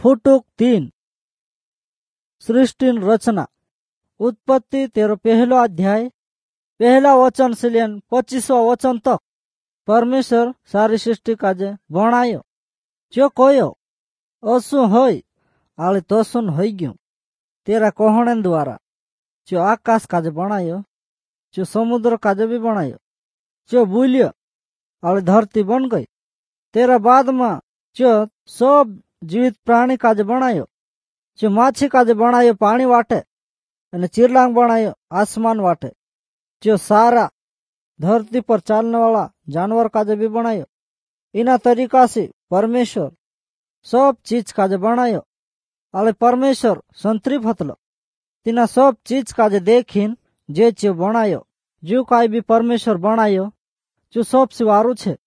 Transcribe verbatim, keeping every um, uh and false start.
फुटुक तीन सृष्टि रचना उत्पत्ति तेरो पहलो अध्याय पहला वचन से लेन पच्चीसवा वचन तक परमेश्वर सारी सृष्टि काजे बनायो जो कोयो असु होय आले तसुन होई गयो तेरा कहणन द्वारा जो आकाश काजे बनायो जो समुद्र काजे भी बनायो जो बुलियो आले धरती बन गई तेरा बाद में जो सब जीवित प्राणी काजे बनायो जो माछी काजे बनायो पानी वाटे अने चिरलांग बनायो आसमान वाटे जो सारा धरती पर चालने वाला जानवर काजे भी बनायो इना तरीका से परमेश्वर सब चीज काजे बनायो आले परमेश्वर संतृप्त हतलो तिना सब चीज काजे देखीन जे चे बनायो जो काई भी परमेश्वर बनायो जो सबसे वारू छे